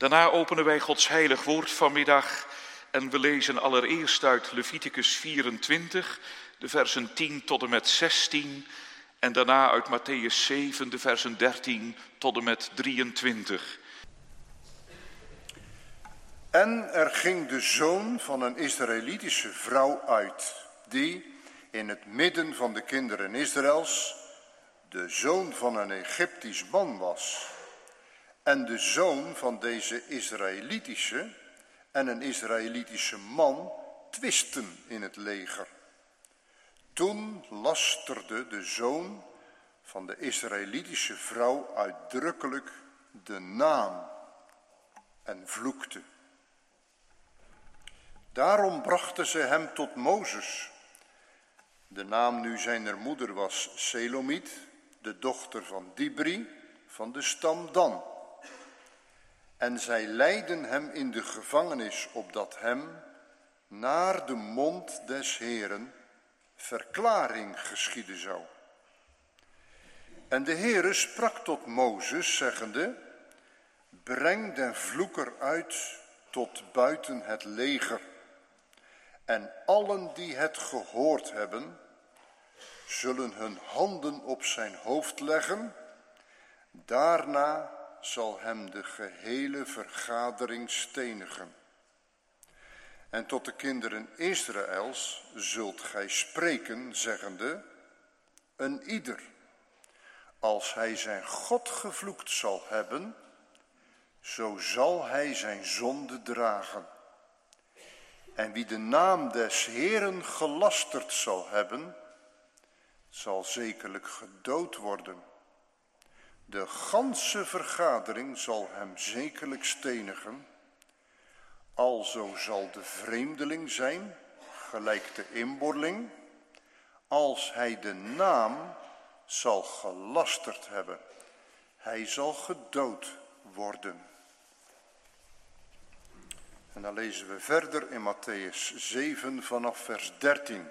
Daarna openen wij Gods heilig woord vanmiddag en we lezen allereerst uit Leviticus 24, de versen 10 tot en met 16 en daarna uit Mattheüs 7, de versen 13 tot en met 23. En er ging de zoon van een Israëlitische vrouw uit, die in het midden van de kinderen Israëls de zoon van een Egyptisch man was. En de zoon van deze Israëlitische en een Israëlitische man twisten in het leger. Toen lasterde de zoon van de Israëlitische vrouw uitdrukkelijk de naam en vloekte. Daarom brachten ze hem tot Mozes. De naam nu zijner moeder was Selomiet, de dochter van Dibri, van de stam Dan. En zij leidden hem in de gevangenis, opdat hem naar de mond des Heeren verklaring geschieden zou. En de Heere sprak tot Mozes, zeggende: breng den vloeker uit tot buiten het leger. En allen die het gehoord hebben, zullen hun handen op zijn hoofd leggen. Daarna zal hem de gehele vergadering stenigen. En tot de kinderen Israëls zult gij spreken, zeggende: een ieder, als hij zijn God gevloekt zal hebben, zo zal hij zijn zonde dragen. En wie de naam des Heeren gelasterd zal hebben, zal zekerlijk gedood worden. De ganse vergadering zal hem zekerlijk stenigen. Alzo zal de vreemdeling zijn, gelijk de inboorling, als hij de naam zal gelasterd hebben. Hij zal gedood worden. En dan lezen we verder in Mattheüs 7 vanaf vers 13.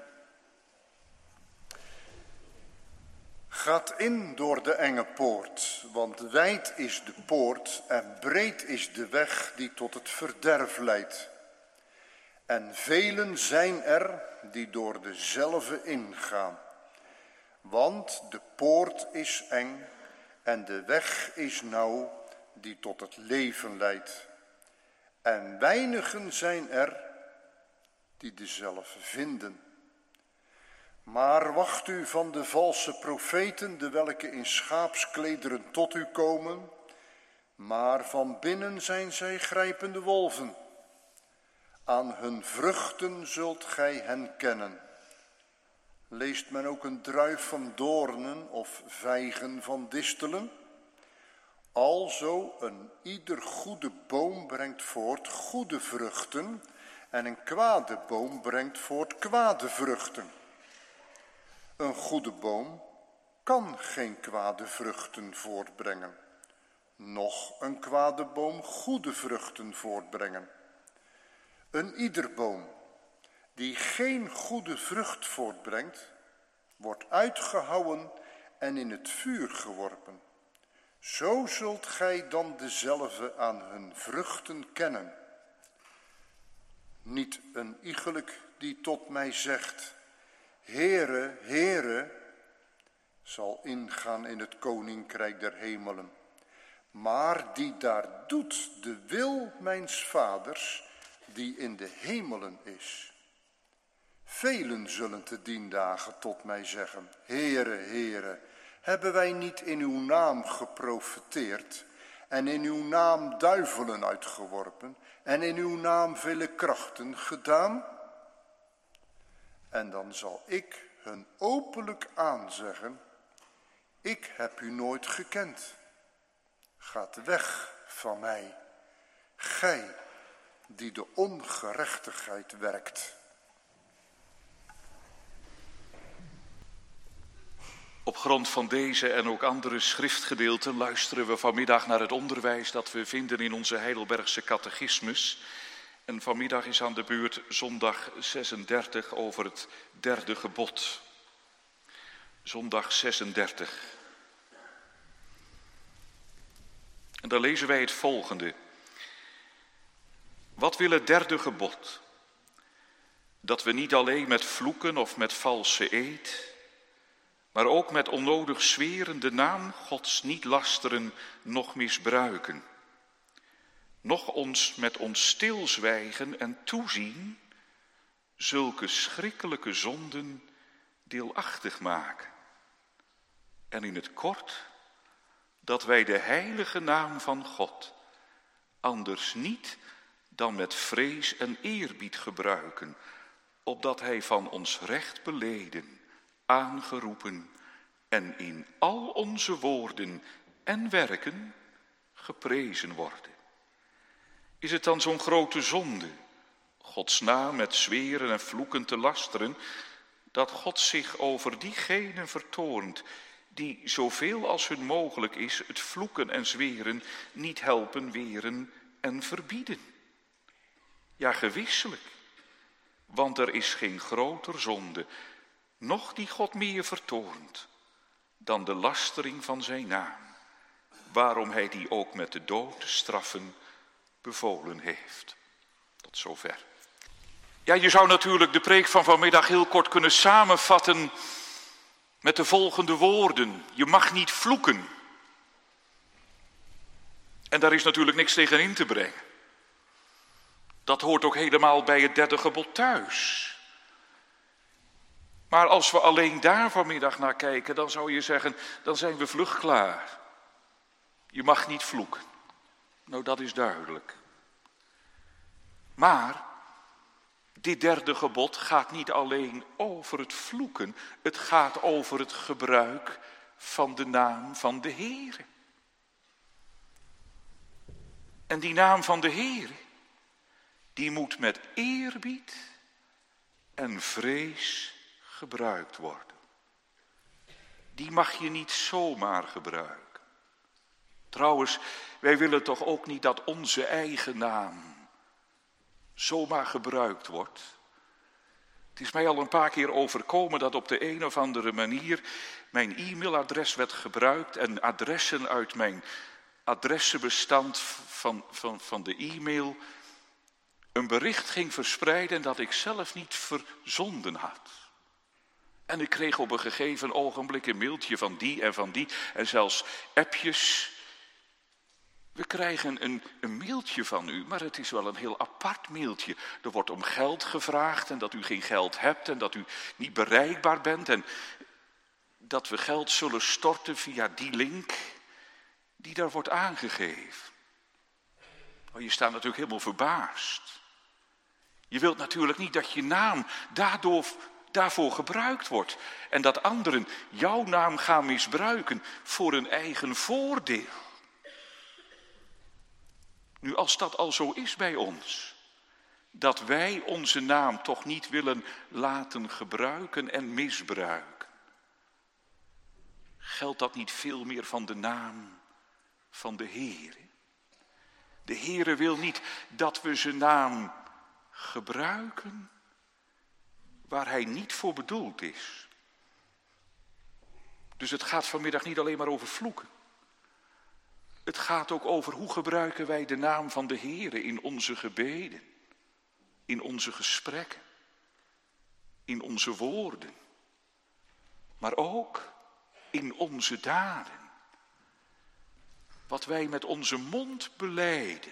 Gaat in door de enge poort, want wijd is de poort en breed is de weg die tot het verderf leidt. En velen zijn er die door dezelve ingaan. Want de poort is eng en de weg is nauw die tot het leven leidt. En weinigen zijn er die dezelve vinden. Maar wacht u van de valse profeten, de welke in schaapsklederen tot u komen, maar van binnen zijn zij grijpende wolven. Aan hun vruchten zult gij hen kennen. Leest men ook een druif van doornen of vijgen van distelen? Alzo een ieder goede boom brengt voort goede vruchten, en een kwade boom brengt voort kwade vruchten. Een goede boom kan geen kwade vruchten voortbrengen, noch een kwade boom goede vruchten voortbrengen. Een ieder boom die geen goede vrucht voortbrengt, wordt uitgehouwen en in het vuur geworpen. Zo zult gij dan dezelve aan hun vruchten kennen. Niet een iegelijk die tot mij zegt: Heere, Heere, zal ingaan in het koninkrijk der hemelen, maar die daar doet de wil mijns vaders, die in de hemelen is. Velen zullen te dien dagen tot mij zeggen: Heere, Heere, hebben wij niet in uw naam geprofeteerd en in uw naam duivelen uitgeworpen en in uw naam vele krachten gedaan? En dan zal ik hun openlijk aanzeggen: ik heb u nooit gekend. Gaat weg van mij, gij die de ongerechtigheid werkt. Op grond van deze en ook andere schriftgedeelten luisteren we vanmiddag naar het onderwijs dat we vinden in onze Heidelbergse catechismus. En vanmiddag is aan de beurt zondag 36 over het derde gebod. Zondag 36. En dan lezen wij het volgende. Wat wil het derde gebod? Dat we niet alleen met vloeken of met valse eed, maar ook met onnodig zweren de naam Gods niet lasteren, noch misbruiken. Noch ons met ons stilzwijgen en toezien zulke schrikkelijke zonden deelachtig maken. En in het kort, dat wij de heilige naam van God anders niet dan met vrees en eerbied gebruiken, opdat hij van ons recht beleden, aangeroepen en in al onze woorden en werken geprezen worden. Is het dan zo'n grote zonde, Gods naam met zweren en vloeken te lasteren, dat God zich over diegenen vertoornt die zoveel als hun mogelijk is het vloeken en zweren niet helpen weren en verbieden? Ja, gewisselijk, want er is geen groter zonde, noch die God meer vertoornt, dan de lastering van zijn naam, waarom hij die ook met de dood te straffen bevolen heeft. Tot zover. Ja, je zou natuurlijk de preek van vanmiddag heel kort kunnen samenvatten met de volgende woorden. Je mag niet vloeken. En daar is natuurlijk niks tegen in te brengen. Dat hoort ook helemaal bij het derde gebod thuis. Maar als we alleen daar vanmiddag naar kijken, dan zou je zeggen, dan zijn we vlug klaar. Je mag niet vloeken. Nou, dat is duidelijk. Maar dit derde gebod gaat niet alleen over het vloeken, het gaat over het gebruik van de naam van de Heere. En die naam van de Heere, die moet met eerbied en vrees gebruikt worden. Die mag je niet zomaar gebruiken. Trouwens, wij willen toch ook niet dat onze eigen naam zomaar gebruikt wordt. Het is mij al een paar keer overkomen dat op de een of andere manier mijn e-mailadres werd gebruikt en adressen uit mijn adressenbestand van de e-mail een bericht ging verspreiden dat ik zelf niet verzonden had. En ik kreeg op een gegeven ogenblik een mailtje van die en zelfs appjes. We krijgen een mailtje van u, maar het is wel een heel apart mailtje. Er wordt om geld gevraagd en dat u geen geld hebt en dat u niet bereikbaar bent en dat we geld zullen storten via die link die daar wordt aangegeven. Oh, je staat natuurlijk helemaal verbaasd. Je wilt natuurlijk niet dat je naam daarvoor gebruikt wordt en dat anderen jouw naam gaan misbruiken voor hun eigen voordeel. Nu, als dat al zo is bij ons, dat wij onze naam toch niet willen laten gebruiken en misbruiken, geldt dat niet veel meer van de naam van de Heere? De Heere wil niet dat we zijn naam gebruiken waar hij niet voor bedoeld is. Dus het gaat vanmiddag niet alleen maar over vloeken. Het gaat ook over hoe gebruiken wij de naam van de Heere in onze gebeden, in onze gesprekken, in onze woorden, maar ook in onze daden. Wat wij met onze mond belijden,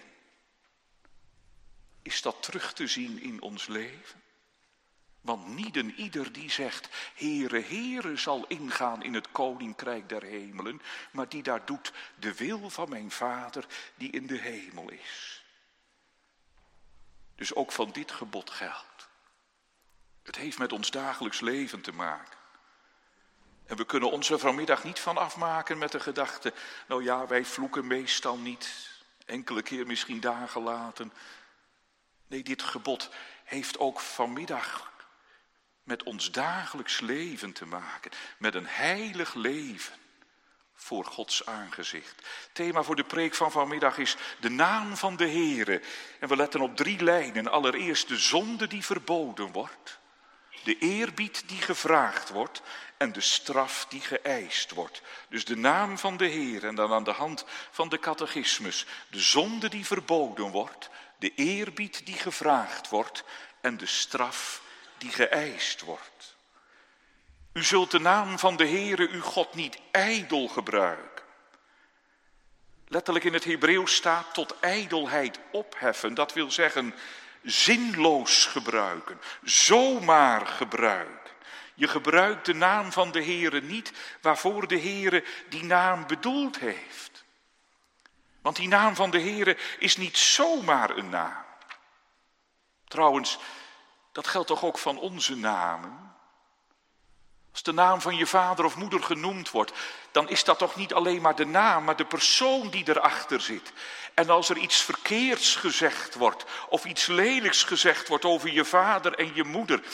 is dat terug te zien in ons leven? Want niet een ieder die zegt, Heere, Heere, zal ingaan in het koninkrijk der hemelen, maar die daar doet de wil van mijn Vader die in de hemel is. Dus ook van dit gebod geldt. Het heeft met ons dagelijks leven te maken. En we kunnen ons er vanmiddag niet van afmaken met de gedachte, nou ja, wij vloeken meestal niet, enkele keer misschien dagen later. Nee, dit gebod heeft ook vanmiddag met ons dagelijks leven te maken, met een heilig leven voor Gods aangezicht. Thema voor de preek van vanmiddag is de naam van de Heere. En we letten op 3 lijnen. Allereerst de zonde die verboden wordt, de eerbied die gevraagd wordt en de straf die geëist wordt. Dus de naam van de Heer en dan aan de hand van de catechismus. De zonde die verboden wordt, De eerbied die gevraagd wordt en de straf die geëist wordt. U zult de naam van de Heere uw God niet ijdel gebruiken. Letterlijk in het Hebreeuws staat tot ijdelheid opheffen. Dat wil zeggen zinloos gebruiken, zomaar gebruiken. Je gebruikt de naam van de Heere niet waarvoor de Heere die naam bedoeld heeft. Want die naam van de Heere is niet zomaar een naam. Trouwens, dat geldt toch ook van onze namen? Als de naam van je vader of moeder genoemd wordt, dan is dat toch niet alleen maar de naam, maar de persoon die erachter zit. En als er iets verkeerds gezegd wordt of iets lelijks gezegd wordt over je vader en je moeder,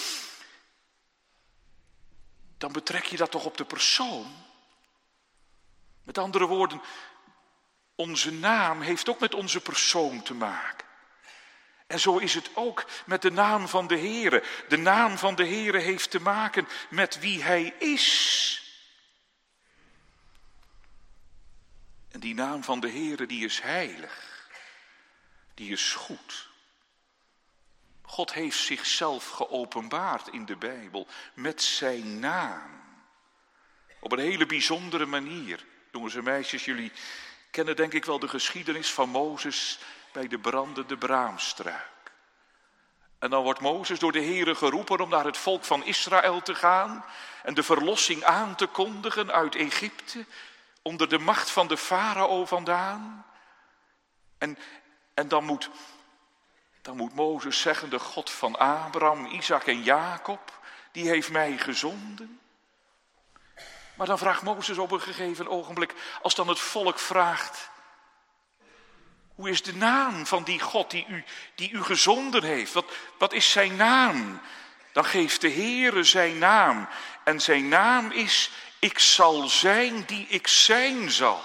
dan betrek je dat toch op de persoon? Met andere woorden, onze naam heeft ook met onze persoon te maken. En zo is het ook met de naam van de Heere. De naam van de Heere heeft te maken met wie Hij is. En die naam van de Heere die is heilig. Die is goed. God heeft zichzelf geopenbaard in de Bijbel met zijn naam. Op een hele bijzondere manier. Jongens en meisjes, jullie kennen denk ik wel de geschiedenis van Mozes bij de brandende braamstruik. En dan wordt Mozes door de Heere geroepen om naar het volk van Israël te gaan en de verlossing aan te kondigen uit Egypte, onder de macht van de farao vandaan. En dan moet Mozes zeggen, de God van Abraham, Isaac en Jacob, die heeft mij gezonden. Maar dan vraagt Mozes op een gegeven ogenblik, als dan het volk vraagt, hoe is de naam van die God die u gezonden heeft? Wat is zijn naam? Dan geeft de Heere zijn naam. En zijn naam is, ik zal zijn die ik zijn zal.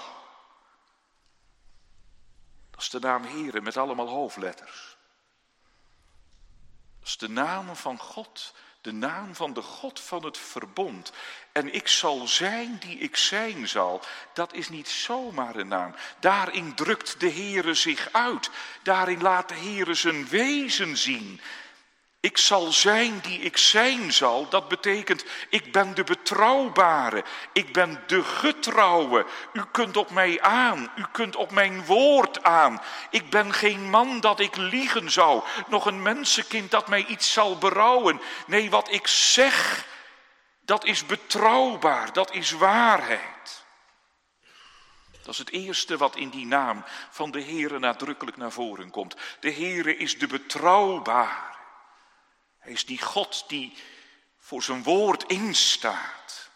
Dat is de naam Heere met allemaal hoofdletters. Dat is de naam van God, de naam van de God van het verbond. En ik zal zijn die ik zijn zal. Dat is niet zomaar een naam. Daarin drukt de Heere zich uit. Daarin laat de Heere zijn wezen zien. Ik zal zijn die ik zijn zal. Dat betekent, ik ben de betrouwbare. Ik ben de getrouwe. U kunt op mij aan. U kunt op mijn woord aan. Ik ben geen man dat ik liegen zou. Nog een mensenkind dat mij iets zal berouwen. Nee, wat ik zeg, dat is betrouwbaar. Dat is waarheid. Dat is het eerste wat in die naam van de Heere nadrukkelijk naar voren komt. De Heere is de betrouwbare. Hij is die God die voor zijn woord instaat.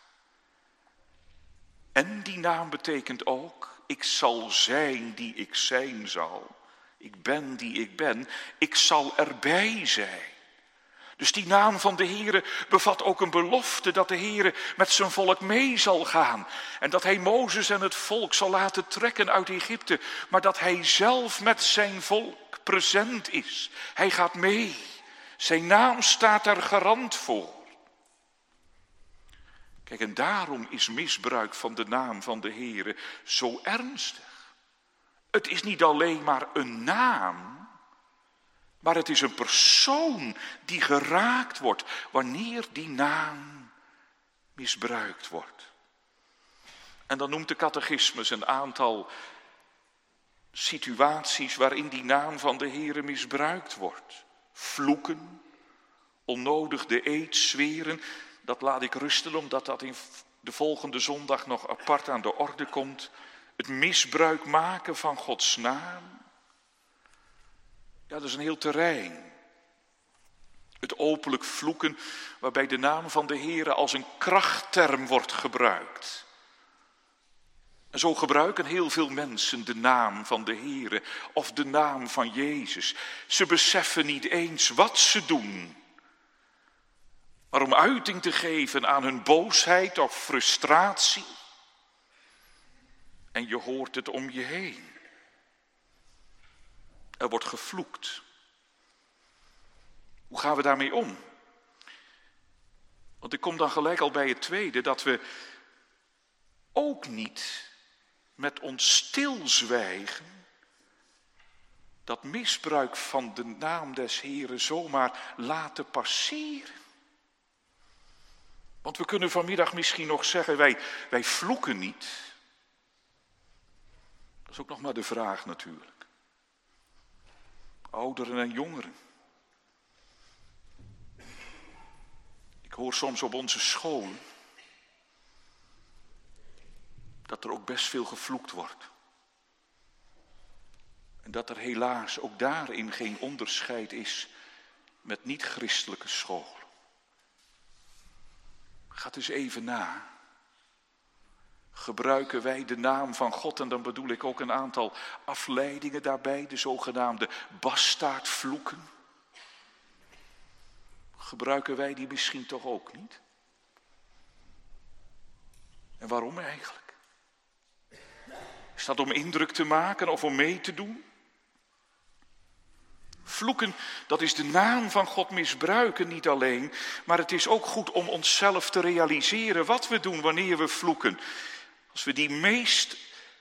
En die naam betekent ook, ik zal zijn die ik zijn zal. Ik ben die ik ben. Ik zal erbij zijn. Dus die naam van de Heere bevat ook een belofte dat de Heere met zijn volk mee zal gaan. En dat hij Mozes en het volk zal laten trekken uit Egypte. Maar dat hij zelf met zijn volk present is. Hij gaat mee. Zijn naam staat er garant voor. Kijk, en daarom is misbruik van de naam van de Heere zo ernstig. Het is niet alleen maar een naam, maar het is een persoon die geraakt wordt wanneer die naam misbruikt wordt. En dan noemt de catechismus een aantal situaties waarin die naam van de Heere misbruikt wordt. Vloeken, onnodig de eed zweren, dat laat ik rusten omdat dat in de volgende zondag nog apart aan de orde komt. Het misbruik maken van Gods naam. Ja, dat is een heel terrein. Het openlijk vloeken waarbij de naam van de Heere als een krachtterm wordt gebruikt. En zo gebruiken heel veel mensen de naam van de Heere of de naam van Jezus. Ze beseffen niet eens wat ze doen. Maar om uiting te geven aan hun boosheid of frustratie. En je hoort het om je heen. Er wordt gevloekt. Hoe gaan we daarmee om? Want ik kom dan gelijk al bij het tweede, dat we ook niet met ons stilzwijgen dat misbruik van de naam des Heren zomaar laten passeren. Want we kunnen vanmiddag misschien nog zeggen, wij vloeken niet. Dat is ook nog maar de vraag natuurlijk. Ouderen en jongeren. Ik hoor soms op onze scholen dat er ook best veel gevloekt wordt. En dat er helaas ook daarin geen onderscheid is met niet-christelijke scholen. Ga het eens even na. Gebruiken wij de naam van God, en dan bedoel ik ook een aantal afleidingen daarbij, de zogenaamde bastaardvloeken. Gebruiken wij die misschien toch ook niet? En waarom eigenlijk? Is dat om indruk te maken of om mee te doen? Vloeken, dat is de naam van God misbruiken niet alleen, maar het is ook goed om onszelf te realiseren wat we doen wanneer we vloeken. Als we die meest,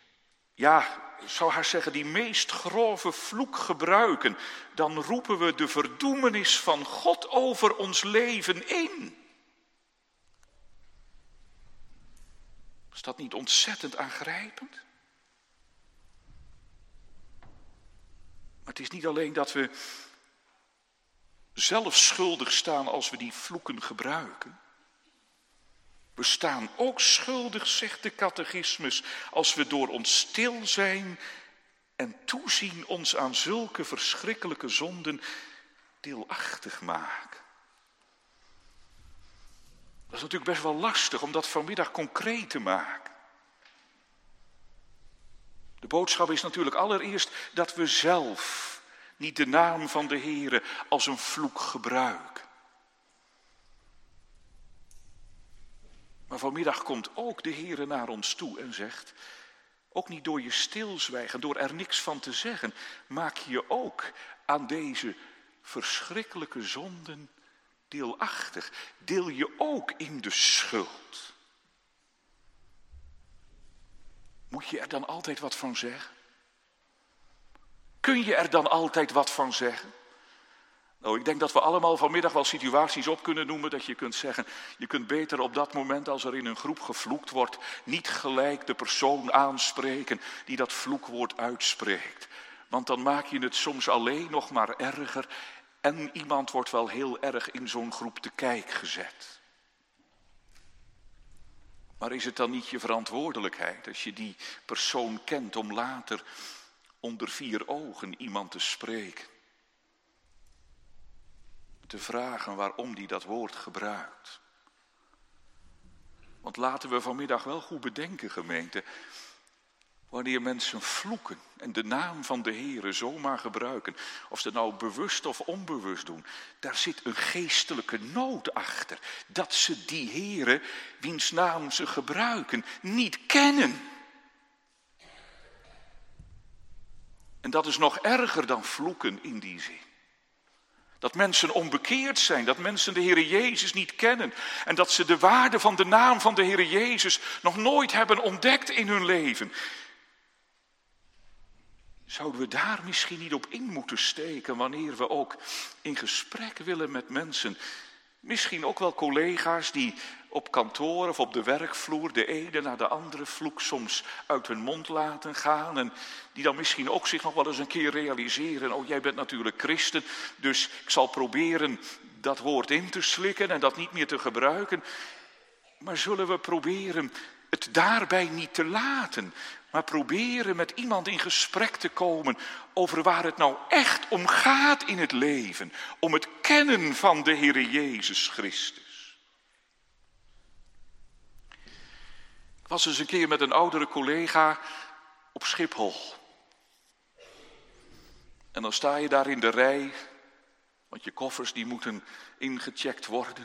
die meest grove vloek gebruiken, dan roepen we de verdoemenis van God over ons leven in. Is dat niet ontzettend aangrijpend? Maar het is niet alleen dat we zelf schuldig staan als we die vloeken gebruiken. We staan ook schuldig, zegt de catechismus, als we door ons stil zijn en toezien ons aan zulke verschrikkelijke zonden deelachtig maken. Dat is natuurlijk best wel lastig om dat vanmiddag concreet te maken. De boodschap is natuurlijk allereerst dat we zelf niet de naam van de Heere als een vloek gebruiken. Maar vanmiddag komt ook de Heere naar ons toe en zegt, ook niet door je stilzwijgen, door er niks van te zeggen, maak je ook aan deze verschrikkelijke zonden deelachtig. Deel je ook in de schuld. Moet je er dan altijd wat van zeggen? Kun je er dan altijd wat van zeggen? Nou, ik denk dat we allemaal vanmiddag wel situaties op kunnen noemen dat je kunt zeggen, je kunt beter op dat moment als er in een groep gevloekt wordt, niet gelijk de persoon aanspreken die dat vloekwoord uitspreekt. Want dan maak je het soms alleen nog maar erger en iemand wordt wel heel erg in zo'n groep te kijk gezet. Maar is het dan niet je verantwoordelijkheid als je die persoon kent om later onder 4 ogen iemand te spreken? Te vragen waarom die dat woord gebruikt. Want laten we vanmiddag wel goed bedenken, gemeente, wanneer mensen vloeken en de naam van de Heere zomaar gebruiken, of ze nou bewust of onbewust doen, daar zit een geestelijke nood achter. Dat ze die Heere, wiens naam ze gebruiken, niet kennen. En dat is nog erger dan vloeken in die zin. Dat mensen onbekeerd zijn, dat mensen de Heere Jezus niet kennen en dat ze de waarde van de naam van de Heere Jezus nog nooit hebben ontdekt in hun leven. Zouden we daar misschien niet op in moeten steken wanneer we ook in gesprek willen met mensen, misschien ook wel collega's die op kantoor of op de werkvloer de ene na de andere vloek soms uit hun mond laten gaan en die dan misschien ook zich nog wel eens een keer realiseren, oh jij bent natuurlijk christen, dus ik zal proberen dat woord in te slikken en dat niet meer te gebruiken. Maar zullen we proberen het daarbij niet te laten, maar proberen met iemand in gesprek te komen over waar het nou echt om gaat in het leven, om het kennen van de Heere Jezus Christus. Ik was eens een keer met een oudere collega op Schiphol. En dan sta je daar in de rij, want je koffers die moeten ingecheckt worden.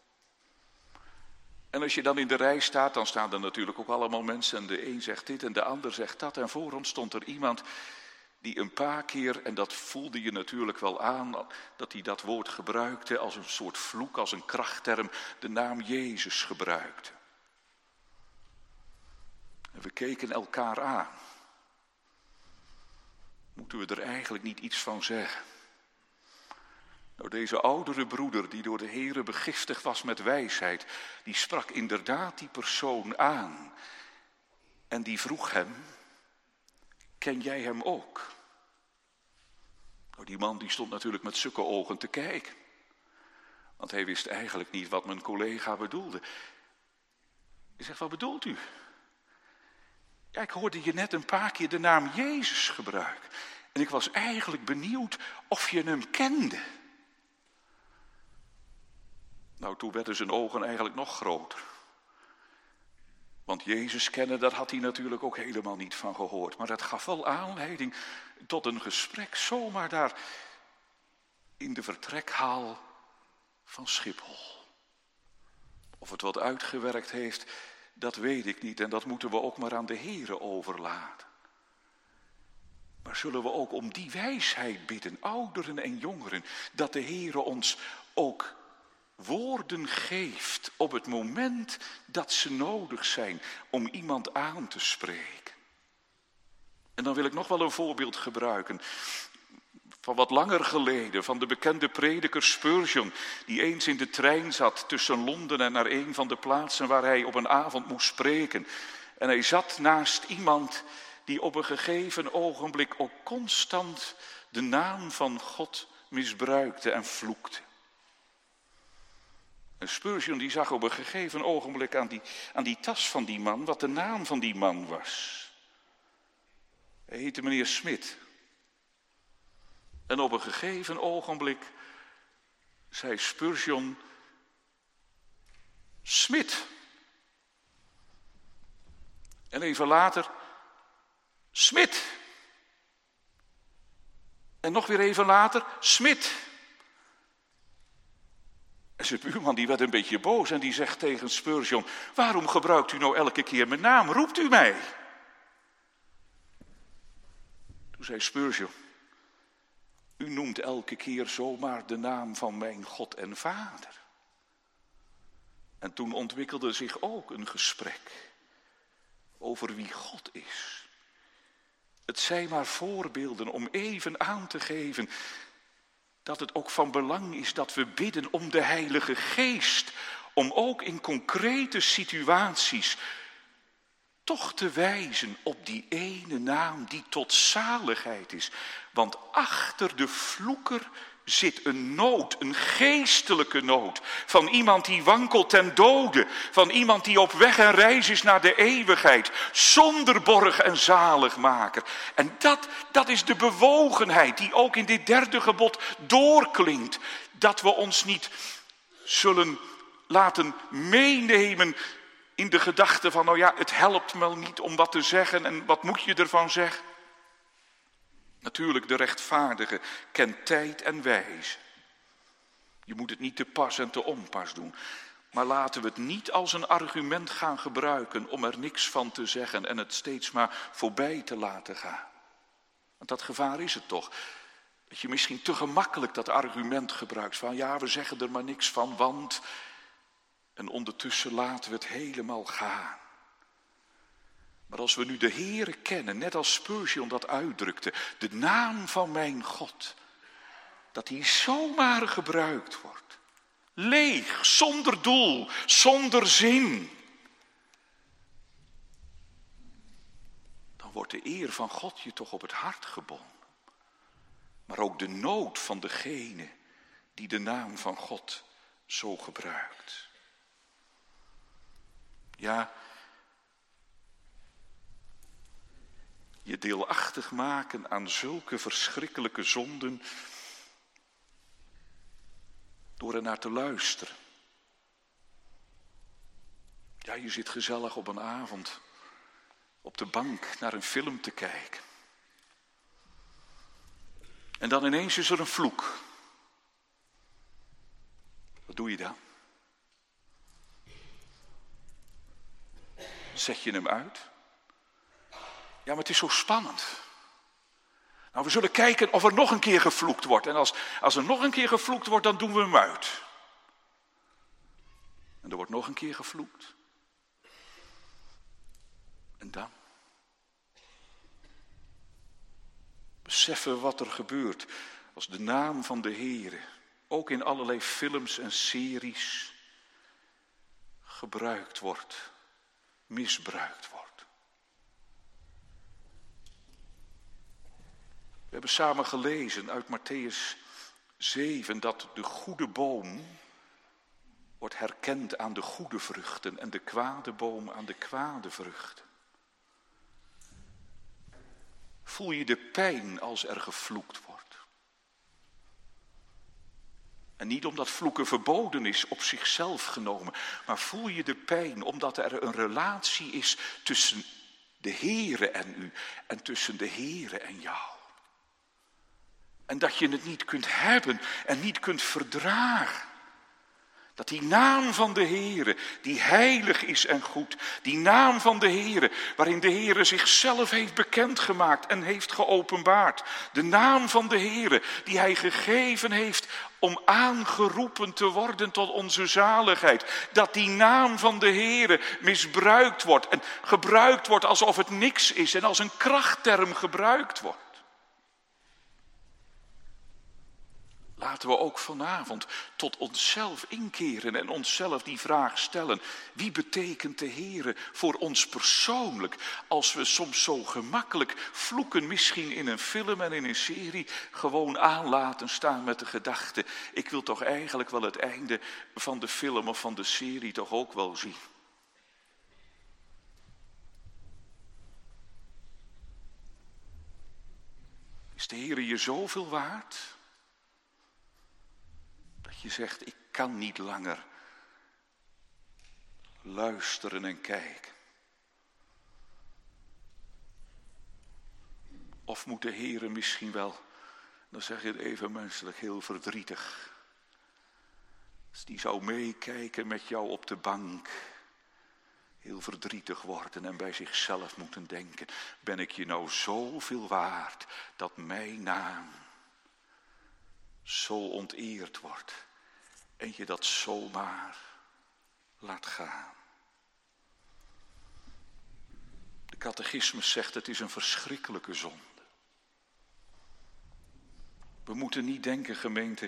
En als je dan in de rij staat, dan staan er natuurlijk ook allemaal mensen. En de een zegt dit en de ander zegt dat. En voor ons stond er iemand die een paar keer, en dat voelde je natuurlijk wel aan, dat hij dat woord gebruikte als een soort vloek, als een krachtterm, de naam Jezus gebruikte. En we keken elkaar aan. Moeten we er eigenlijk niet iets van zeggen? Nou, deze oudere broeder die door de Heere begiftigd was met wijsheid, die sprak inderdaad die persoon aan. En die vroeg hem, ken jij hem ook? Nou, die man die stond natuurlijk met zulke ogen te kijken. Want hij wist eigenlijk niet wat mijn collega bedoelde. Hij zegt, wat bedoelt u? Ja, ik hoorde je net een paar keer de naam Jezus gebruiken. En ik was eigenlijk benieuwd of je hem kende. Nou, toen werden zijn ogen eigenlijk nog groter. Want Jezus kennen, daar had hij natuurlijk ook helemaal niet van gehoord. Maar dat gaf wel aanleiding tot een gesprek zomaar daar in de vertrekhaal van Schiphol. Of het wat uitgewerkt heeft, dat weet ik niet. En dat moeten we ook maar aan de Heere overlaten. Maar zullen we ook om die wijsheid bidden, ouderen en jongeren, dat de Heere ons ook woorden geeft op het moment dat ze nodig zijn om iemand aan te spreken. En dan wil ik nog wel een voorbeeld gebruiken van wat langer geleden, van de bekende prediker Spurgeon, die eens in de trein zat tussen Londen en naar een van de plaatsen waar hij op een avond moest spreken. En hij zat naast iemand die op een gegeven ogenblik ook constant de naam van God misbruikte en vloekte. En Spurgeon die zag op een gegeven ogenblik aan die tas van die man wat de naam van die man was. Hij heette meneer Smit. En op een gegeven ogenblik zei Spurgeon, Smit. En even later, Smit. En nog weer even later, Smit. En zijn buurman die werd een beetje boos en die zegt tegen Spurgeon, waarom gebruikt u nou elke keer mijn naam? Roept u mij? Toen zei Spurgeon, u noemt elke keer zomaar de naam van mijn God en Vader. En toen ontwikkelde zich ook een gesprek over wie God is. Het zijn maar voorbeelden om even aan te geven dat het ook van belang is dat we bidden om de Heilige Geest. Om ook in concrete situaties toch te wijzen op die ene naam die tot zaligheid is. Want achter de vloeker zit een nood, een geestelijke nood. Van iemand die wankelt ten dode. Van iemand die op weg en reis is naar de eeuwigheid. Zonder borg en zaligmaker. En dat is de bewogenheid die ook in dit derde gebod doorklinkt. Dat we ons niet zullen laten meenemen in de gedachte van, nou ja, het helpt me niet om wat te zeggen en wat moet je ervan zeggen? Natuurlijk, de rechtvaardige kent tijd en wijze. Je moet het niet te pas en te onpas doen. Maar laten we het niet als een argument gaan gebruiken om er niks van te zeggen en het steeds maar voorbij te laten gaan. Want dat gevaar is het toch. Dat je misschien te gemakkelijk dat argument gebruikt van ja, we zeggen er maar niks van, want... En ondertussen laten we het helemaal gaan. Maar als we nu de Heere kennen, net als Spurgeon dat uitdrukte, de naam van mijn God, dat die zomaar gebruikt wordt. Leeg, zonder doel, zonder zin. Dan wordt de eer van God je toch op het hart gebonden. Maar ook de nood van degene die de naam van God zo gebruikt. Ja, je deelachtig maken aan zulke verschrikkelijke zonden door er naar te luisteren. Ja, je zit gezellig op een avond op de bank naar een film te kijken. En dan ineens is er een vloek. Wat doe je dan? Zet je hem uit? Ja, maar het is zo spannend. Nou, we zullen kijken of er nog een keer gevloekt wordt. En als er nog een keer gevloekt wordt, dan doen we hem uit. En er wordt nog een keer gevloekt. En dan? Beseffen wat er gebeurt als de naam van de Heere, ook in allerlei films en series, gebruikt wordt, misbruikt wordt. We hebben samen gelezen uit Mattheüs 7 dat de goede boom wordt herkend aan de goede vruchten en de kwade boom aan de kwade vruchten. Voel je de pijn als er gevloekt wordt? En niet omdat vloeken verboden is op zichzelf genomen, maar voel je de pijn omdat er een relatie is tussen de Heere en u en tussen de Heere en jou. En dat je het niet kunt hebben en niet kunt verdragen. Dat die naam van de Heere, die heilig is en goed, die naam van de Heere, waarin de Heere zichzelf heeft bekendgemaakt en heeft geopenbaard. De naam van de Heere, die hij gegeven heeft om aangeroepen te worden tot onze zaligheid. Dat die naam van de Heere misbruikt wordt en gebruikt wordt alsof het niks is en als een krachtterm gebruikt wordt. Laten we ook vanavond tot onszelf inkeren en onszelf die vraag stellen. Wie betekent de Heere voor ons persoonlijk? Als we soms zo gemakkelijk vloeken, misschien in een film en in een serie, gewoon aan laten staan met de gedachte: ik wil toch eigenlijk wel het einde van de film of van de serie toch ook wel zien. Is de Heere je zoveel waard? Dat je zegt, ik kan niet langer luisteren en kijken. Of moet de Heere misschien wel, dan zeg je het even menselijk, heel verdrietig. Als die zou meekijken met jou op de bank, heel verdrietig worden en bij zichzelf moeten denken. Ben ik je nou zoveel waard dat mijn naam zo onteerd wordt en je dat zomaar laat gaan. De catechismus zegt het is een verschrikkelijke zonde. We moeten niet denken, gemeente,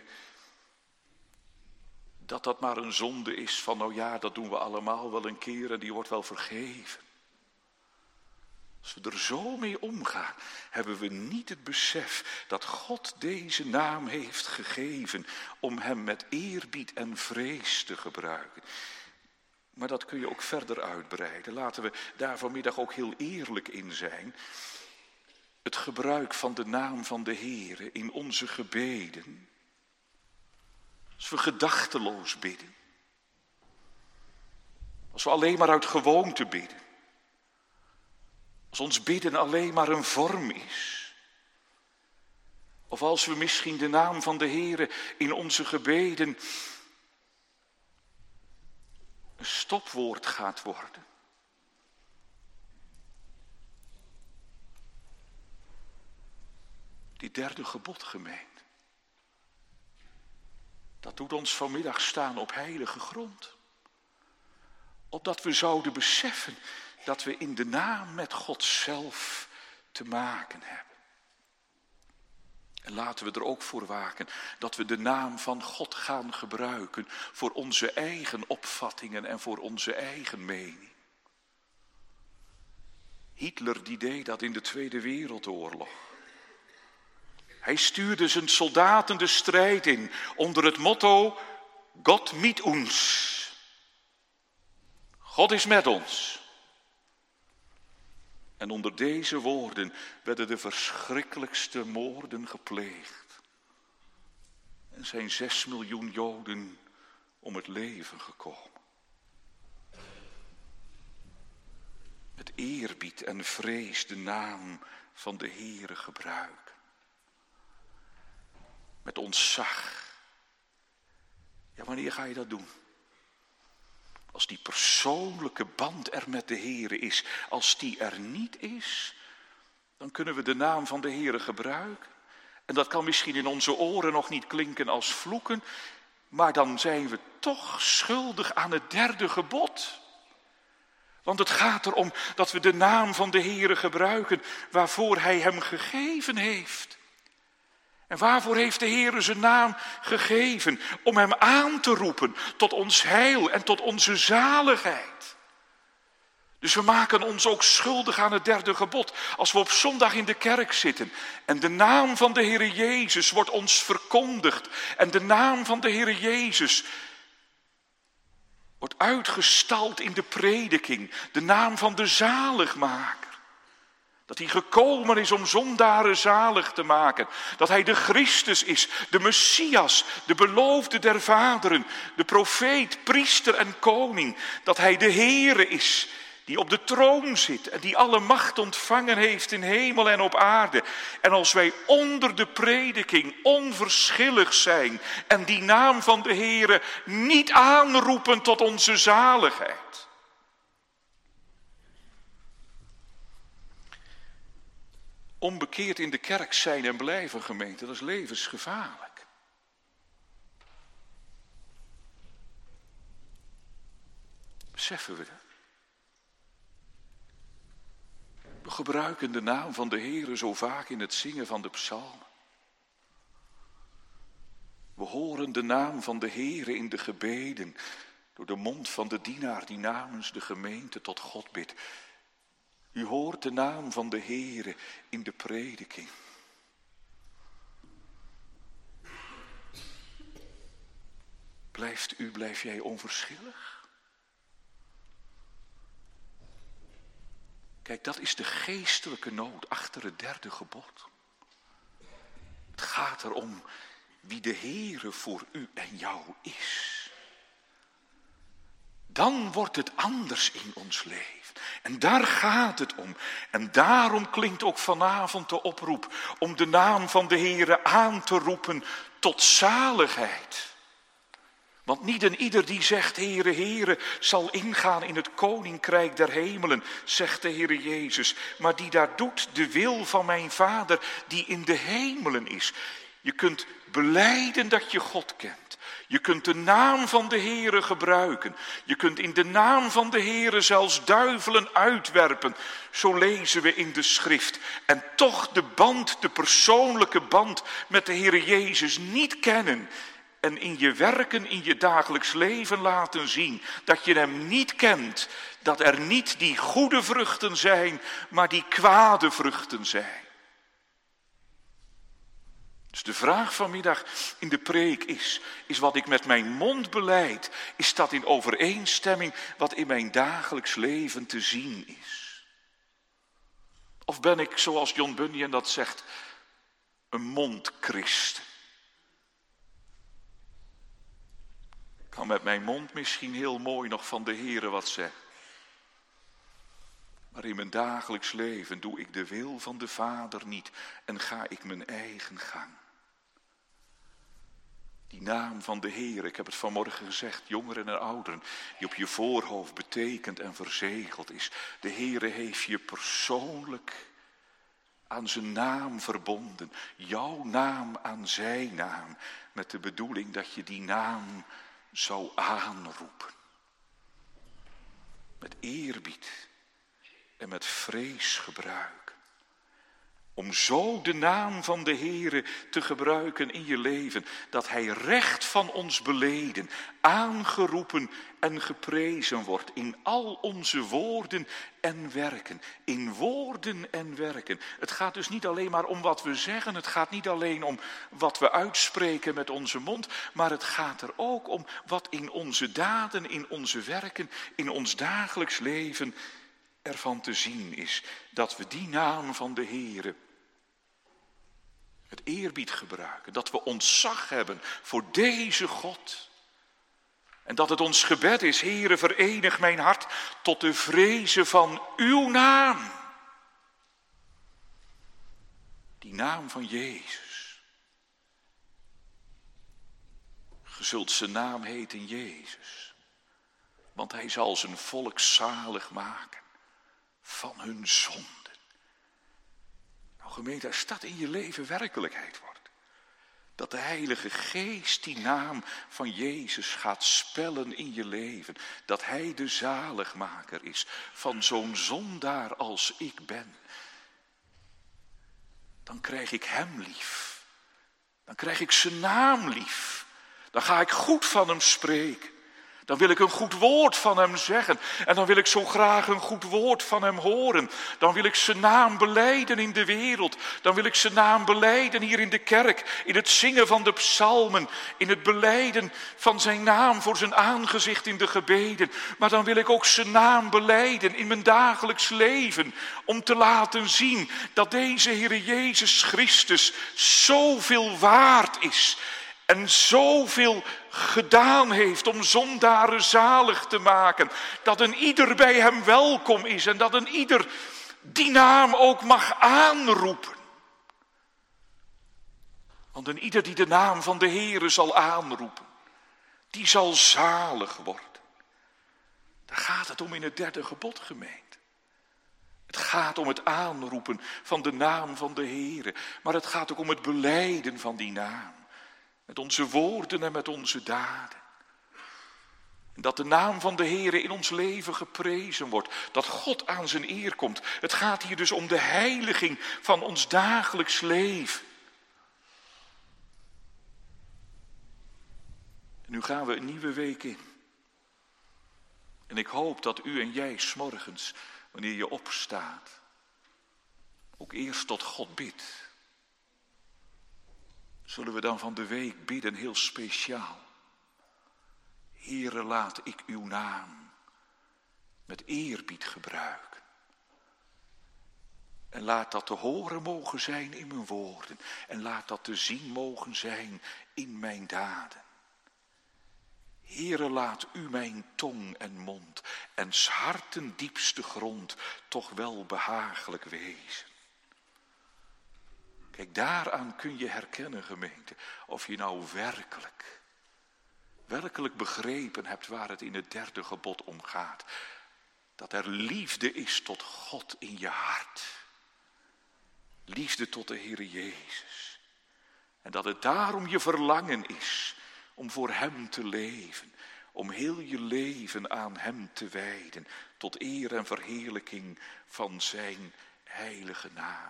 dat dat maar een zonde is van nou ja, dat doen we allemaal wel een keer en die wordt wel vergeven. Als we er zo mee omgaan, hebben we niet het besef dat God deze naam heeft gegeven om hem met eerbied en vrees te gebruiken. Maar dat kun je ook verder uitbreiden. Laten we daar vanmiddag ook heel eerlijk in zijn. Het gebruik van de naam van de Heere in onze gebeden. Als we gedachteloos bidden. Als we alleen maar uit gewoonte bidden. Als ons bidden alleen maar een vorm is. Of als we misschien de naam van de Heere in onze gebeden een stopwoord gaat worden. Die derde gebod, gemeente. Dat doet ons vanmiddag staan op heilige grond. Opdat we zouden beseffen dat we in de naam met God zelf te maken hebben. En laten we er ook voor waken dat we de naam van God gaan gebruiken voor onze eigen opvattingen en voor onze eigen mening. Hitler die deed dat in de Tweede Wereldoorlog. Hij stuurde zijn soldaten de strijd in onder het motto God mit uns. God is met ons. En onder deze woorden werden de verschrikkelijkste moorden gepleegd. En zijn 6 miljoen Joden om het leven gekomen. Met eerbied en vrees de naam van de Heere gebruiken. Met ontzag. Ja, wanneer ga je dat doen? Als die persoonlijke band er met de Heere is, als die er niet is, dan kunnen we de naam van de Heere gebruiken. En dat kan misschien in onze oren nog niet klinken als vloeken, maar dan zijn we toch schuldig aan het derde gebod. Want het gaat erom dat we de naam van de Heere gebruiken waarvoor hij hem gegeven heeft. En waarvoor heeft de Heere zijn naam gegeven? Om hem aan te roepen tot ons heil en tot onze zaligheid. Dus we maken ons ook schuldig aan het derde gebod. Als we op zondag in de kerk zitten en de naam van de Heere Jezus wordt ons verkondigd. En de naam van de Heere Jezus wordt uitgestald in de prediking. De naam van de zaligmaker. Dat hij gekomen is om zondaren zalig te maken. Dat hij de Christus is, de Messias, de beloofde der vaderen. De profeet, priester en koning. Dat hij de Heere is, die op de troon zit en die alle macht ontvangen heeft in hemel en op aarde. En als wij onder de prediking onverschillig zijn en die naam van de Heere niet aanroepen tot onze zaligheid. Onbekeerd in de kerk zijn en blijven, gemeente, dat is levensgevaarlijk. Beseffen we dat? We gebruiken de naam van de Heere zo vaak in het zingen van de psalmen. We horen de naam van de Heere in de gebeden door de mond van de dienaar die namens de gemeente tot God bidt. U hoort de naam van de Heere in de prediking. Blijf jij onverschillig? Kijk, dat is de geestelijke nood achter het derde gebod. Het gaat erom wie de Heere voor u en jou is. Dan wordt het anders in ons leven. En daar gaat het om. En daarom klinkt ook vanavond de oproep om de naam van de Heere aan te roepen tot zaligheid. Want niet een ieder die zegt, Heere, Heere, zal ingaan in het koninkrijk der hemelen, zegt de Heere Jezus. Maar die daar doet de wil van mijn Vader die in de hemelen is. Je kunt belijden dat je God kent. Je kunt de naam van de Heere gebruiken. Je kunt in de naam van de Heere zelfs duivelen uitwerpen. Zo lezen we in de schrift. En toch de persoonlijke band met de Heere Jezus niet kennen. En in je werken, in je dagelijks leven laten zien dat je hem niet kent. Dat er niet die goede vruchten zijn, maar die kwade vruchten zijn. Dus de vraag vanmiddag in de preek is wat ik met mijn mond belijd, is dat in overeenstemming wat in mijn dagelijks leven te zien is? Of ben ik, zoals John Bunyan dat zegt, een mondchristen? Ik kan met mijn mond misschien heel mooi nog van de Heere wat zeggen. Maar in mijn dagelijks leven doe ik de wil van de Vader niet en ga ik mijn eigen gang. Die naam van de Heere, ik heb het vanmorgen gezegd, jongeren en ouderen, die op je voorhoofd betekend en verzegeld is. De Heere heeft je persoonlijk aan zijn naam verbonden, jouw naam aan zijn naam, met de bedoeling dat je die naam zou aanroepen. Met eerbied en met vrees gebruiken. Om zo de naam van de Heere te gebruiken in je leven, dat hij recht van ons beleden, aangeroepen en geprezen wordt in al onze woorden en werken. In woorden en werken. Het gaat dus niet alleen maar om wat we zeggen, het gaat niet alleen om wat we uitspreken met onze mond, maar het gaat er ook om wat in onze daden, in onze werken, in ons dagelijks leven ervan te zien is. Dat we die naam van de Heere met eerbied gebruiken. Dat we ontzag hebben voor deze God. En dat het ons gebed is, Heere, verenig mijn hart tot de vrezen van uw naam. Die naam van Jezus. Ge zult zijn naam heten Jezus. Want hij zal zijn volk zalig maken van hun zonden. Nou gemeente, als dat in je leven werkelijkheid wordt, Dat de Heilige Geest die naam van Jezus gaat spellen in je leven. Dat Hij de zaligmaker is van zo'n zondaar als ik ben. Dan krijg ik Hem lief. Dan krijg ik zijn naam lief. Dan ga ik goed van Hem spreken. Dan wil ik een goed woord van Hem zeggen. En dan wil ik zo graag een goed woord van Hem horen. Dan wil ik zijn naam belijden in de wereld. Dan wil ik zijn naam belijden hier in de kerk. In het zingen van de psalmen. In het belijden van zijn naam voor zijn aangezicht in de gebeden. Maar dan wil ik ook zijn naam belijden in mijn dagelijks leven. Om te laten zien dat deze Heere Jezus Christus zoveel waard is. En zoveel gedaan heeft om zondaren zalig te maken. Dat een ieder bij Hem welkom is. En dat een ieder die naam ook mag aanroepen. Want een ieder die de naam van de Heere zal aanroepen. Die zal zalig worden. Daar gaat het om in het 3e gebod, gemeente. Het gaat om het aanroepen van de naam van de Heere. Maar het gaat ook om het belijden van die naam. Met onze woorden en met onze daden. En dat de naam van de Heere in ons leven geprezen wordt. Dat God aan zijn eer komt. Het gaat hier dus om de heiliging van ons dagelijks leven. En nu gaan we een nieuwe week in. En ik hoop dat u en jij 's morgens, wanneer je opstaat, ook eerst tot God bidt. Zullen we dan van de week bidden, heel speciaal. Heere, laat ik uw naam met eerbied gebruiken. En laat dat te horen mogen zijn in mijn woorden. En laat dat te zien mogen zijn in mijn daden. Heere, laat u mijn tong en mond en 's harten diepste grond toch wel behagelijk wezen. Kijk, daaraan kun je herkennen, gemeente, of je nou werkelijk begrepen hebt waar het in het 3e gebod om gaat. Dat er liefde is tot God in je hart. Liefde tot de Heere Jezus. En dat het daarom je verlangen is om voor Hem te leven. Om heel je leven aan Hem te wijden. Tot eer en verheerlijking van zijn heilige naam.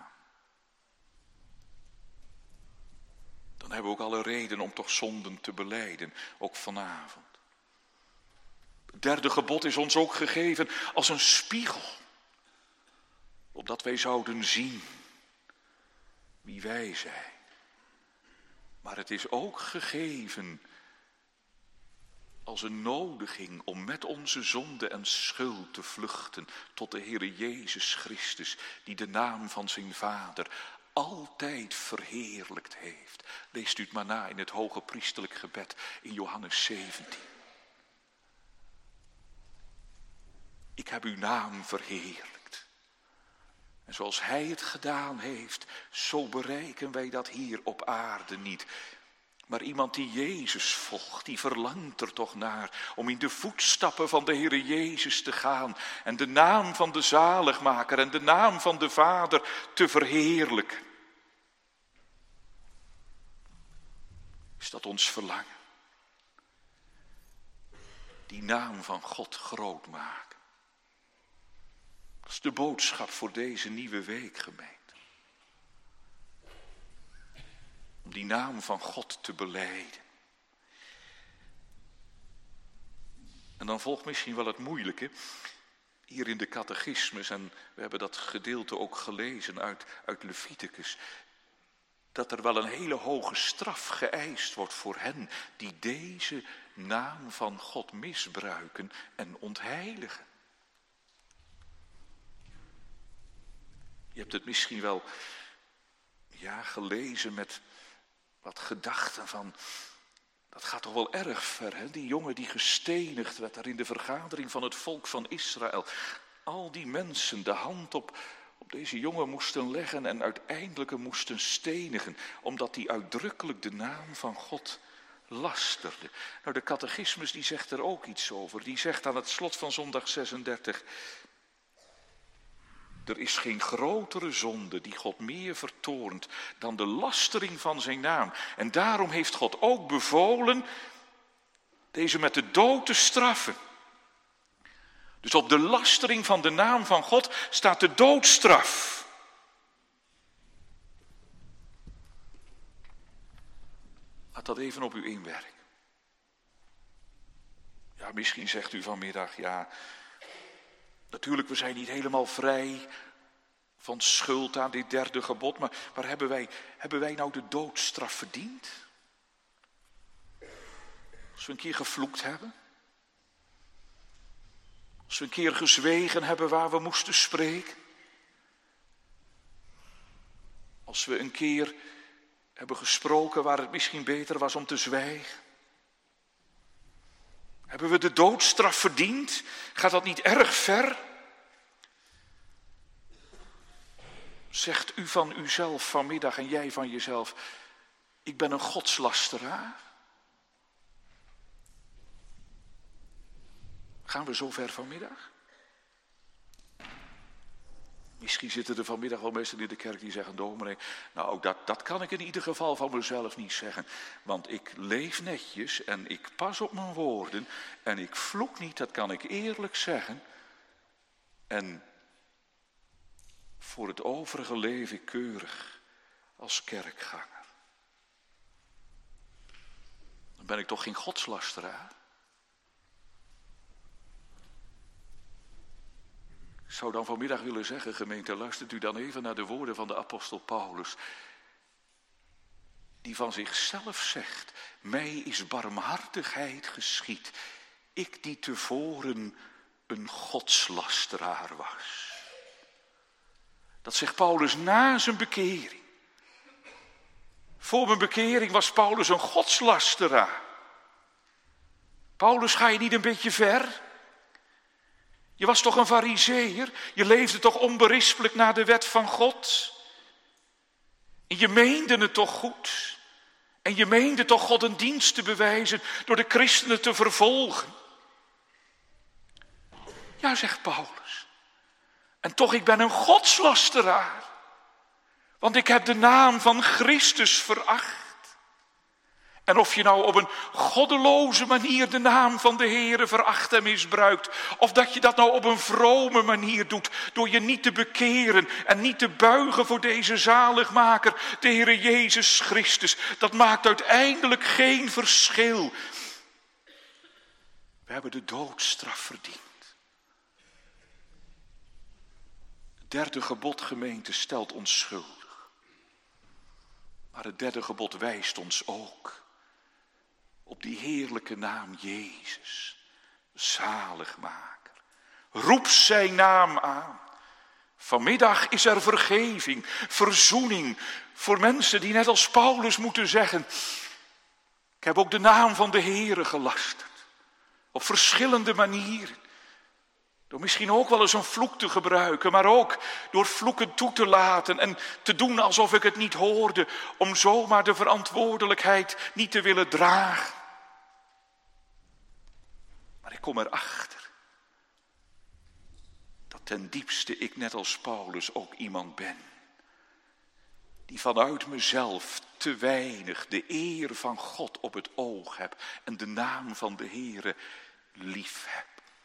Dan hebben we ook alle reden om toch zonden te belijden, ook vanavond. Het 3e gebod is ons ook gegeven als een spiegel. Opdat wij zouden zien wie wij zijn. Maar het is ook gegeven als een nodiging om met onze zonde en schuld te vluchten tot de Heere Jezus Christus, die de naam van zijn Vader altijd verheerlijkt heeft. Leest u het maar na in het hoge priesterlijk gebed in Johannes 17. Ik heb uw naam verheerlijkt. En zoals Hij het gedaan heeft, zo bereiken wij dat hier op aarde niet. Maar iemand die Jezus volgt, die verlangt er toch naar om in de voetstappen van de Heere Jezus te gaan en de naam van de zaligmaker en de naam van de Vader te verheerlijken. Is dat ons verlangen? Die naam van God groot maken. Dat is de boodschap voor deze nieuwe week, gemeente. Om die naam van God te belijden. En dan volgt misschien wel het moeilijke. Hier in de catechismus, en we hebben dat gedeelte ook gelezen uit Leviticus. Dat er wel een hele hoge straf geëist wordt voor hen die deze naam van God misbruiken en ontheiligen. Je hebt het misschien wel gelezen met wat gedachten van, dat gaat toch wel erg ver, hè? Die jongen die gestenigd werd daar in de vergadering van het volk van Israël. Al die mensen de hand op deze jongen moesten leggen en uiteindelijk hem moesten stenigen, omdat hij uitdrukkelijk de naam van God lasterde. Nou, de catechismus die zegt er ook iets over. Die zegt aan het slot van zondag 36... Er is geen grotere zonde die God meer vertoornt dan de lastering van zijn naam. En daarom heeft God ook bevolen deze met de dood te straffen. Dus op de lastering van de naam van God staat de doodstraf. Laat dat even op u inwerken. Ja, misschien zegt u vanmiddag, ja, natuurlijk, we zijn niet helemaal vrij van schuld aan dit derde gebod, maar hebben wij nou de doodstraf verdiend? Als we een keer gevloekt hebben? Als we een keer gezwegen hebben waar we moesten spreken? Als we een keer hebben gesproken waar het misschien beter was om te zwijgen? Hebben we de doodstraf verdiend? Gaat dat niet erg ver? Zegt u van uzelf vanmiddag en jij van jezelf, ik ben een godslasteraar? Gaan we zo ver vanmiddag? Misschien zitten er vanmiddag wel mensen in de kerk die zeggen, dominee, nou dat kan ik in ieder geval van mezelf niet zeggen. Want ik leef netjes en ik pas op mijn woorden en ik vloek niet, dat kan ik eerlijk zeggen. En voor het overige leef ik keurig als kerkganger. Dan ben ik toch geen godslasteraar? Ik zou dan vanmiddag willen zeggen, gemeente, luistert u dan even naar de woorden van de apostel Paulus. Die van zichzelf zegt, mij is barmhartigheid geschied. Ik die tevoren een godslasteraar was. Dat zegt Paulus na zijn bekering. Voor mijn bekering was Paulus een godslasteraar. Paulus, ga je niet een beetje ver? Je was toch een farizeeër? Je leefde toch onberispelijk naar de wet van God? En je meende het toch goed? En je meende toch God een dienst te bewijzen door de christenen te vervolgen? Ja, zegt Paulus. En toch, ik ben een godslasteraar. Want ik heb de naam van Christus veracht. En of je nou op een goddeloze manier de naam van de Heere veracht en misbruikt, of dat je dat nou op een vrome manier doet, door je niet te bekeren en niet te buigen voor deze zaligmaker, de Heere Jezus Christus, dat maakt uiteindelijk geen verschil. We hebben de doodstraf verdiend. Het derde gebod, gemeente, stelt ons schuldig. Maar het derde gebod wijst ons ook op die heerlijke naam Jezus, zaligmaker. Roep zijn naam aan. Vanmiddag is er vergeving, verzoening voor mensen die net als Paulus moeten zeggen, ik heb ook de naam van de Heere gelasterd. Op verschillende manieren. Door misschien ook wel eens een vloek te gebruiken, maar ook door vloeken toe te laten en te doen alsof ik het niet hoorde, om zomaar de verantwoordelijkheid niet te willen dragen. Maar ik kom erachter dat ten diepste ik net als Paulus ook iemand ben die vanuit mezelf te weinig de eer van God op het oog heb en de naam van de Heere lief heb.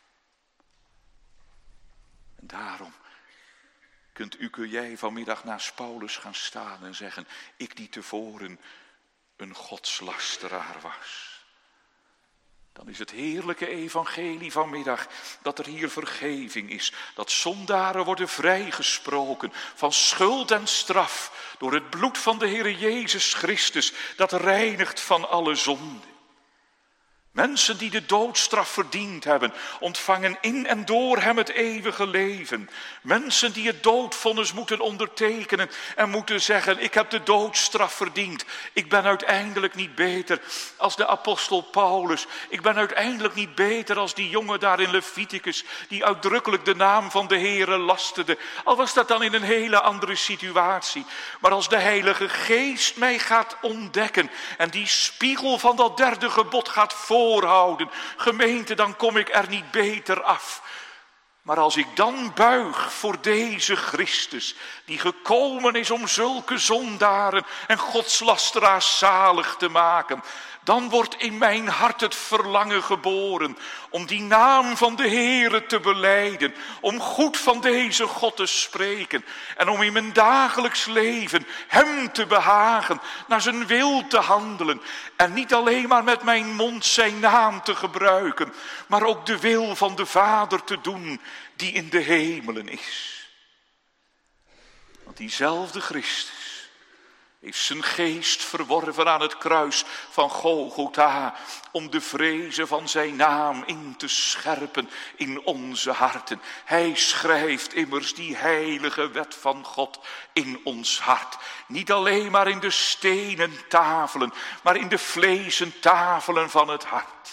En daarom kun jij vanmiddag naast Paulus gaan staan en zeggen, ik die tevoren een godslasteraar was. Dan is het heerlijke evangelie vanmiddag dat er hier vergeving is. Dat zondaren worden vrijgesproken van schuld en straf door het bloed van de Heere Jezus Christus. Dat reinigt van alle zonde. Mensen die de doodstraf verdiend hebben, ontvangen in en door hem het eeuwige leven. Mensen die het doodvonnis moeten ondertekenen en moeten zeggen, ik heb de doodstraf verdiend. Ik ben uiteindelijk niet beter als de apostel Paulus. Ik ben uiteindelijk niet beter als die jongen daar in Leviticus, die uitdrukkelijk de naam van de Heere lasterde. Al was dat dan in een hele andere situatie. Maar als de Heilige Geest mij gaat ontdekken en die spiegel van dat derde gebod gaat voorhouden, gemeente, dan kom ik er niet beter af. Maar als ik dan buig voor deze Christus, die gekomen is om zulke zondaren en godslasteraars zalig te maken, dan wordt in mijn hart het verlangen geboren om die naam van de Heere te belijden, om goed van deze God te spreken en om in mijn dagelijks leven hem te behagen, naar zijn wil te handelen en niet alleen maar met mijn mond zijn naam te gebruiken, maar ook de wil van de Vader te doen die in de hemelen is. Want diezelfde Christus heeft zijn geest verworven aan het kruis van Golgotha, om de vrezen van zijn naam in te scherpen in onze harten. Hij schrijft immers die heilige wet van God in ons hart. Niet alleen maar in de stenen tafelen, maar in de vlezen tafelen van het hart.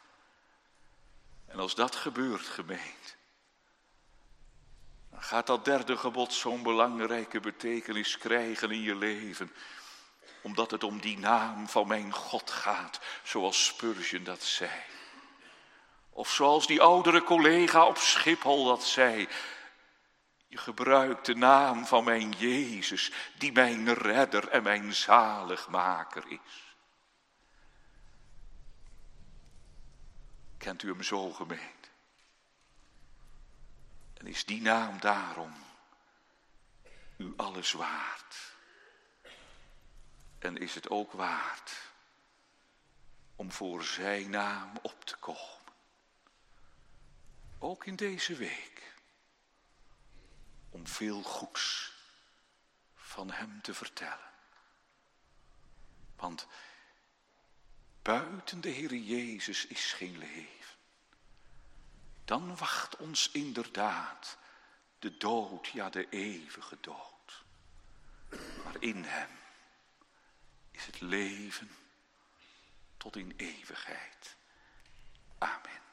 En als dat gebeurt, gemeente, dan gaat dat derde gebod zo'n belangrijke betekenis krijgen in je leven. Omdat het om die naam van mijn God gaat, zoals Spurgeon dat zei. Of zoals die oudere collega op Schiphol dat zei. Je gebruikt de naam van mijn Jezus, die mijn redder en mijn zaligmaker is. Kent u hem zo, gemeente? En is die naam daarom u alles waard? En is het ook waard om voor zijn naam op te komen? Ook in deze week. Om veel goeds van hem te vertellen. Want buiten de Heer Jezus is geen leven. Dan wacht ons inderdaad de dood, ja de eeuwige dood. Maar in hem is het leven tot in eeuwigheid. Amen.